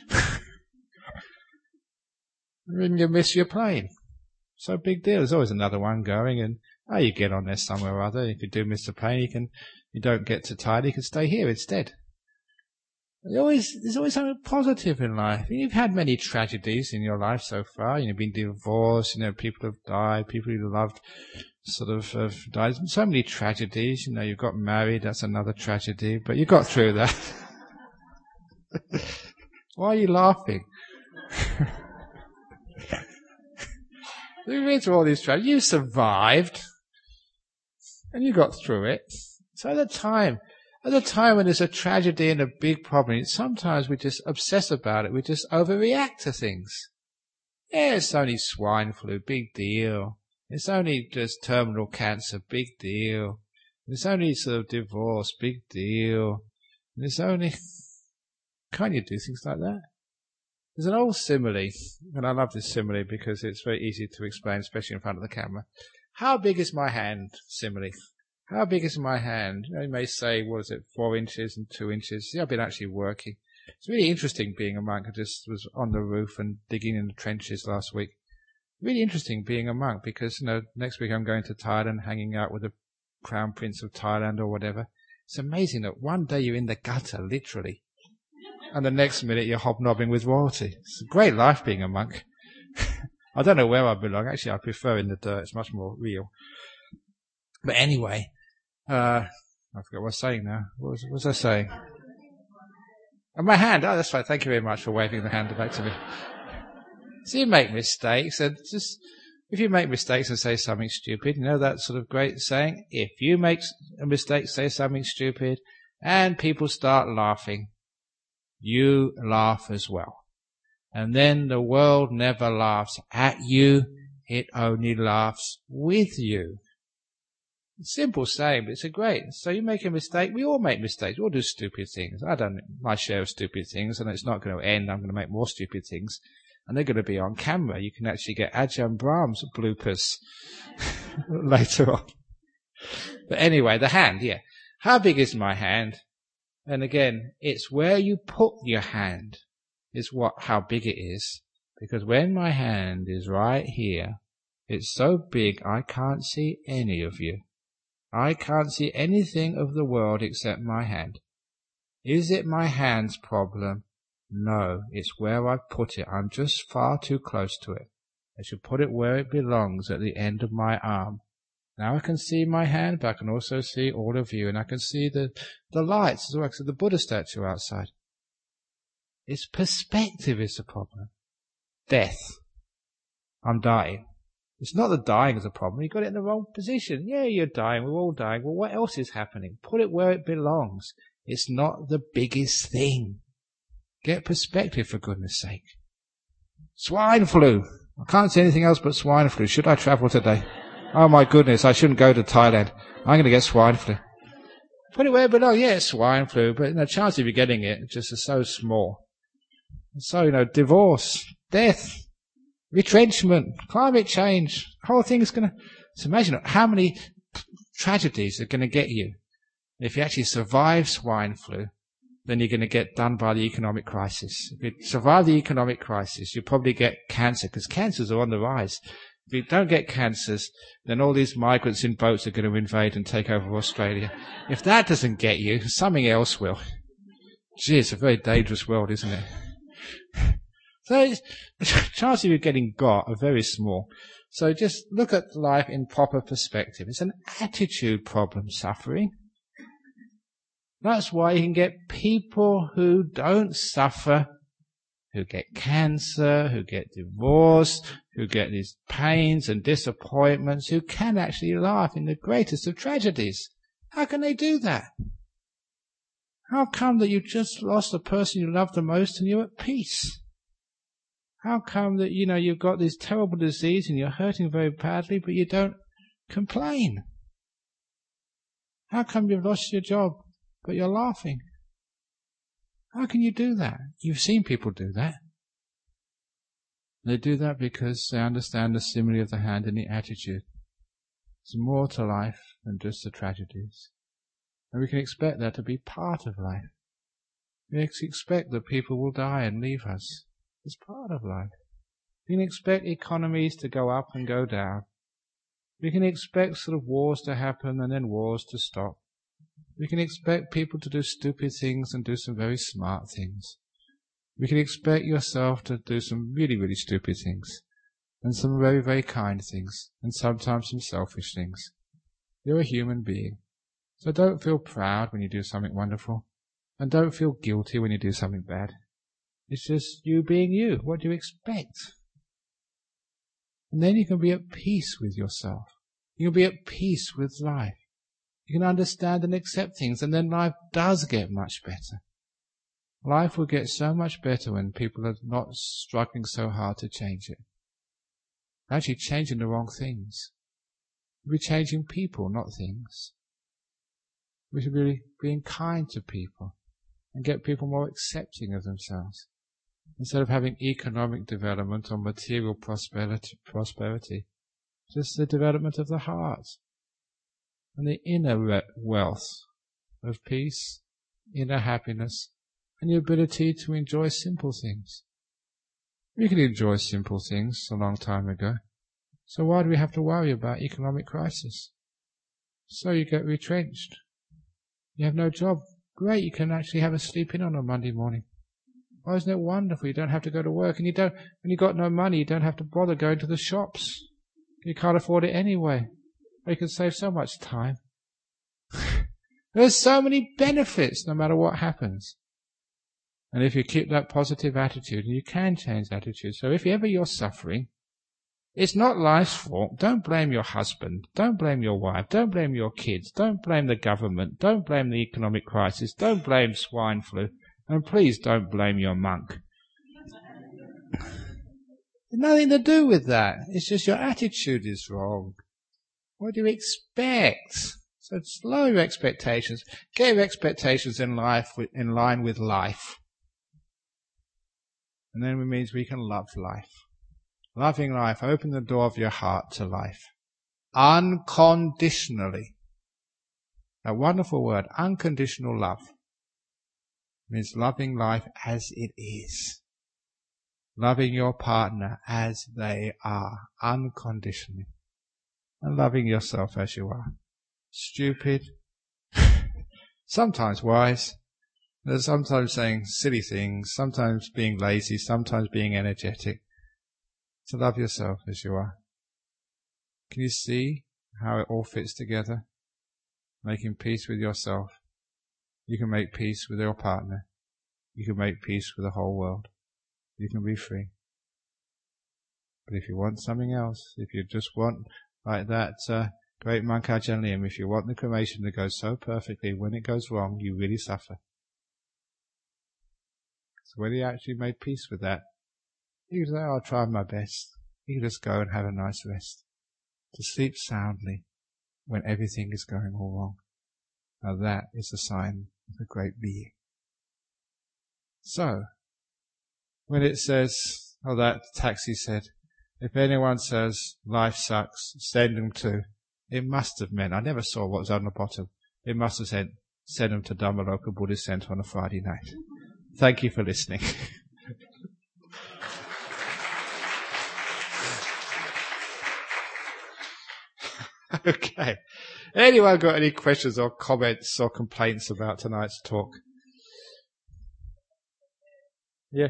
S1: Then you miss your plane. So big deal. There's always another one going, and oh, you get on there somewhere or other. If you do miss the plane, you can. You don't get too tired. You can stay here instead. There's always, there's always something positive in life. You've had many tragedies in your life so far. You've been divorced. You know, people have died. People you loved sort of have died. So many tragedies. You know, you got married. That's another tragedy. But you got through that. Why are you laughing? You've been through all these tragedies. You survived. And you got through it. So at the time, at the time when there's a tragedy and a big problem, sometimes we just obsess about it. We just overreact to things. Yeah, it's only swine flu, big deal. It's only just terminal cancer, big deal. It's only sort of divorce, big deal. It's only... Can't you do things like that? There's an old simile, and I love this simile because it's very easy to explain, especially in front of the camera. How big is my hand? Simile. How big is my hand? You know, you may say, what is it, four inches and two inches? Yeah, I've been actually working. It's really interesting being a monk. I just was on the roof and digging in the trenches last week. Really interesting being a monk because, you know, next week I'm going to Thailand, hanging out with the Crown Prince of Thailand or whatever. It's amazing that one day you're in the gutter, literally, and the next minute you're hobnobbing with royalty. It's a great life being a monk. I don't know where I belong. Actually, I prefer in the dirt. It's much more real. But anyway, uh, I forgot what I was saying now. What was, what was I saying? Oh, my hand. Oh, that's right. Thank you very much for waving the hand back to me. So you make mistakes, and just if you make mistakes and say something stupid, you know that sort of great saying, if you make a mistake, say something stupid, and people start laughing, you laugh as well. And then the world never laughs at you, it only laughs with you. Simple saying, but it's a great. So you make a mistake, we all make mistakes, we all do stupid things. I done my share of stupid things, and it's not going to end. I'm going to make more stupid things, and they're going to be on camera. You can actually get Ajahn Brahm's bloopers later on. But anyway, the hand, yeah. How big is my hand? And again, it's where you put your hand is what how big it is. Because when my hand is right here, it's so big I can't see any of you. I can't see anything of the world except my hand. Is it my hand's problem? No, it's where I've put it. I'm just far too close to it. I should put it where it belongs, at the end of my arm. Now I can see my hand, but I can also see all of you, and I can see the, the lights as well. I can see the Buddha statue outside. It's perspective is the problem. Death. I'm dying. It's not the dying is a problem. You got it in the wrong position. Yeah, you're dying. We're all dying. Well, what else is happening? Put it where it belongs. It's not the biggest thing. Get perspective, for goodness sake. Swine flu. I can't see anything else but swine flu. Should I travel today? Oh my goodness, I shouldn't go to Thailand. I'm going to get swine flu. Put it where it belongs. Yeah, it's swine flu, but the chance of you getting it just is so small. So, you know, divorce, death, retrenchment, climate change, the whole thing is going to... So imagine how many tragedies are going to get you. If you actually survive swine flu, then you're going to get done by the economic crisis. If you survive the economic crisis, you'll probably get cancer, because cancers are on the rise. If you don't get cancers, then all these migrants in boats are going to invade and take over Australia. If that doesn't get you, something else will. Gee, it's a very dangerous world, isn't it? So the chances of you getting got are very small. So just look at life in proper perspective. It's an attitude problem, suffering. That's why you can get people who don't suffer, who get cancer, who get divorced, who get these pains and disappointments, who can actually laugh in the greatest of tragedies. How can they do that? How come that you just lost the person you love the most and you're at peace? How come that, you know, you've got this terrible disease and you're hurting very badly, but you don't complain? How come you've lost your job, but you're laughing? How can you do that? You've seen people do that. They do that because they understand the simile of the hand and the attitude. There's more to life than just the tragedies. And we can expect that to be part of life. We expect that people will die and leave us. It's part of life. We can expect economies to go up and go down. We can expect sort of wars to happen and then wars to stop. We can expect people to do stupid things and do some very smart things. We can expect yourself to do some really, really stupid things, and some very, very kind things, and sometimes some selfish things. You're a human being. So don't feel proud when you do something wonderful, and don't feel guilty when you do something bad. It's just you being you. What do you expect? And then you can be at peace with yourself. You can be at peace with life. You can understand and accept things, and then life does get much better. Life will get so much better when people are not struggling so hard to change it. Actually changing the wrong things. We're changing people, not things. We should be being kind to people and get people more accepting of themselves. Instead of having economic development or material prosperity, prosperity, just the development of the heart and the inner wealth of peace, inner happiness, and the ability to enjoy simple things. We could enjoy simple things a long time ago. So why do we have to worry about economic crisis? So you get retrenched. You have no job. Great, you can actually have a sleep in on a Monday morning. Oh, isn't it wonderful? You don't have to go to work, and you don't, when you've got no money, you don't have to bother going to the shops. You can't afford it anyway. Or you can save so much time. There's so many benefits no matter what happens. And if you keep that positive attitude, and you can change attitude. So if ever you're suffering, it's not life's fault. Don't blame your husband. Don't blame your wife. Don't blame your kids. Don't blame the government. Don't blame the economic crisis. Don't blame swine flu. And please don't blame your monk. Nothing to do with that. It's just your attitude is wrong. What do you expect? So lower your expectations. Get your expectations in life in line with life. And then it means we can love life. Loving life, open the door of your heart to life. Unconditionally. A wonderful word, unconditional love. Means loving life as it is. Loving your partner as they are, unconditionally. And loving yourself as you are. Stupid. Sometimes wise. There's sometimes saying silly things, sometimes being lazy, sometimes being energetic. To love yourself as you are. Can you see how it all fits together? Making peace with yourself. You can make peace with your partner. You can make peace with the whole world. You can be free. But if you want something else, if you just want, like that uh, great monk Ajahn Lim, if you want the cremation to go so perfectly, when it goes wrong, you really suffer. So when he actually made peace with that, you can say, oh, I'll try my best. You can just go and have a nice rest. To sleep soundly when everything is going all wrong. Now that is a sign of a great being. So, when it says, oh, that taxi said, if anyone says life sucks, send them to, it must have meant, I never saw what was on the bottom, it must have said, send them to Dhammaloka Buddhist Centre on a Friday night. Thank you for listening. Okay. Anyone got any questions or comments or complaints about tonight's talk? Yeah.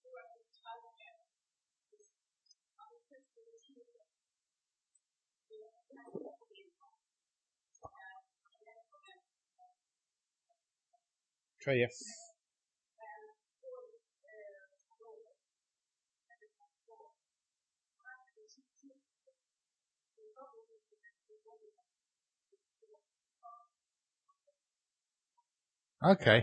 S1: Try yes. Okay.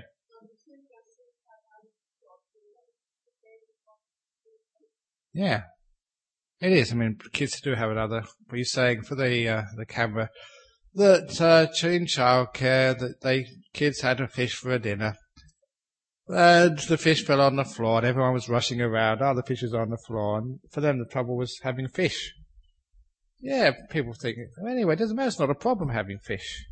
S1: Yeah, it is. I mean, kids do have another. Were you saying for the uh, the camera that uh, in childcare that they kids had a fish for a dinner, and the fish fell on the floor, and everyone was rushing around. Oh, the fish was on the floor, and for them the trouble was having fish. Yeah, people think well, anyway. It doesn't matter. It's not a problem having fish.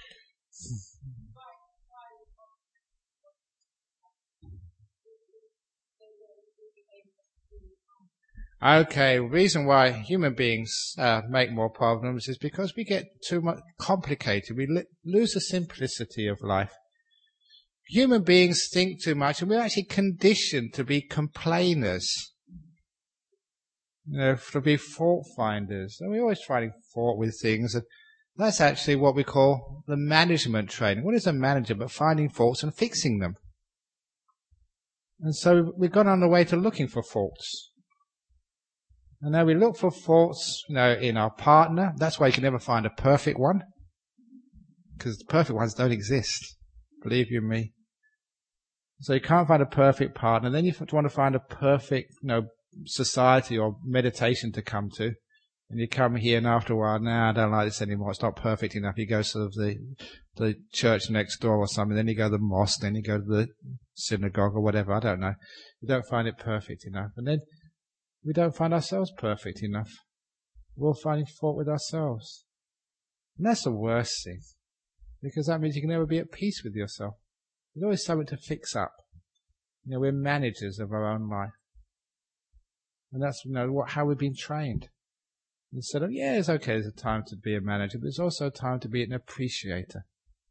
S1: Okay, the reason why human beings uh, make more problems is because we get too much complicated. We li- lose the simplicity of life. Human beings think too much, and we're actually conditioned to be complainers, you know, to be fault finders. And we're always finding fault with things, and that's actually what we call the management training. What is a manager but finding faults and fixing them? And so we've gone on the way to looking for faults. And now we look for faults, you know, in our partner. That's why you can never find a perfect one, because the perfect ones don't exist. Believe you me. So you can't find a perfect partner. Then you want to find a perfect, you know, society or meditation to come to. And you come here, and after a while, nah, I don't like this anymore. It's not perfect enough. You go to the the church next door or something. Then you go to the mosque. Then you go to the synagogue or whatever. I don't know. You don't find it perfect enough. And then we don't find ourselves perfect enough. We're finding fault with ourselves. And that's the worst thing, because that means you can never be at peace with yourself. There's always something to fix up. You know, we're managers of our own life. And that's, you know, what, how we've been trained. Instead of, yeah, it's okay, there's a time to be a manager, but there's also a time to be an appreciator.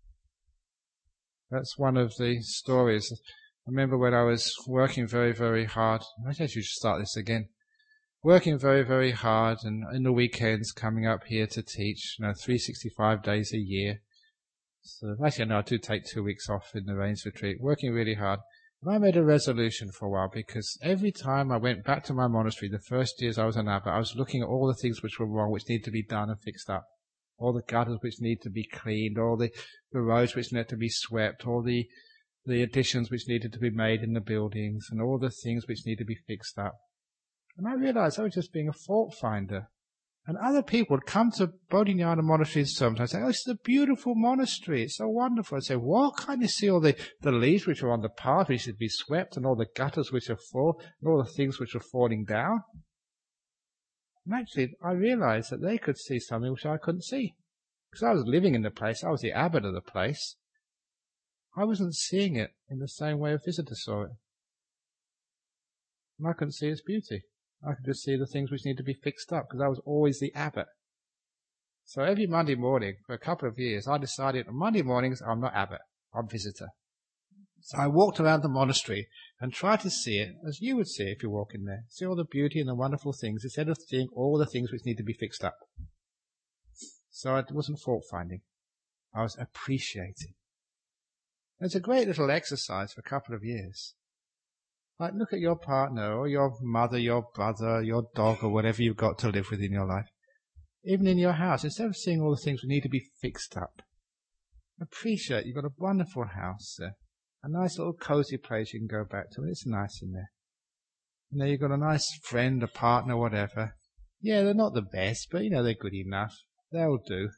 S1: That's one of the stories. I remember when I was working very, very hard. I guess you should start this again. Working very, very hard, and in the weekends coming up here to teach, you know, three hundred sixty-five days a year. So actually, no, I do take two weeks off in the Rains Retreat. Working really hard. And I made a resolution for a while, because every time I went back to my monastery, the first years I was an abbot, I was looking at all the things which were wrong, which need to be done and fixed up. All the gutters which need to be cleaned, all the, the roads which need to be swept, all the, the additions which needed to be made in the buildings, and all the things which need to be fixed up. And I realized I was just being a fault finder. And other people would come to Bodhinyana monasteries sometimes and say, oh, this is a beautiful monastery. It's so wonderful. I'd say, what? Can't you see all the, the leaves which are on the path which should be swept, and all the gutters which are full, and all the things which are falling down? And actually, I realized that they could see something which I couldn't see. Because I was living in the place. I was the abbot of the place. I wasn't seeing it in the same way a visitor saw it. And I couldn't see its beauty. I could just see the things which need to be fixed up, because I was always the abbot. So every Monday morning, for a couple of years, I decided on Monday mornings, I'm not abbot, I'm visitor. So I walked around the monastery and tried to see it as you would see it if you walk in there. See all the beauty and the wonderful things, instead of seeing all the things which need to be fixed up. So it wasn't fault finding. I was appreciating. It's a great little exercise for a couple of years. Like, look at your partner, or your mother, your brother, your dog, or whatever you've got to live with in your life. Even in your house, instead of seeing all the things that need to be fixed up, appreciate you've got a wonderful house there. A nice little cozy place you can go back to, and it's nice in there. You know, you've got a nice friend, a partner, whatever. Yeah, they're not the best, but, you know, they're good enough. They'll do.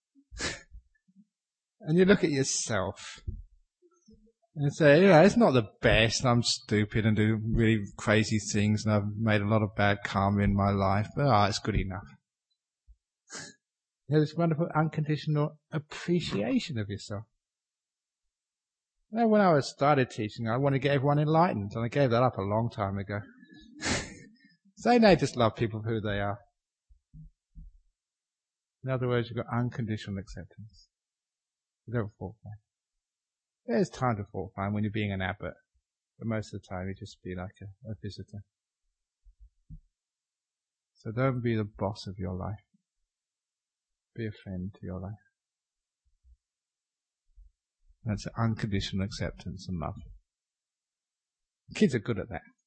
S1: And you look at yourself and say, you know, it's not the best, I'm stupid and do really crazy things, and I've made a lot of bad karma in my life, but ah, oh, it's good enough. You have this wonderful unconditional appreciation of yourself. Now, when I was started teaching, I wanted to get everyone enlightened, and I gave that up a long time ago. So now just love people for who they are. In other words, you've got unconditional acceptance. You don't fault find. There's time to fault find when you're being an abbot, but most of the time you just be like a, a visitor. So don't be the boss of your life. Be a friend to your life. That's unconditional acceptance and love. Kids are good at that.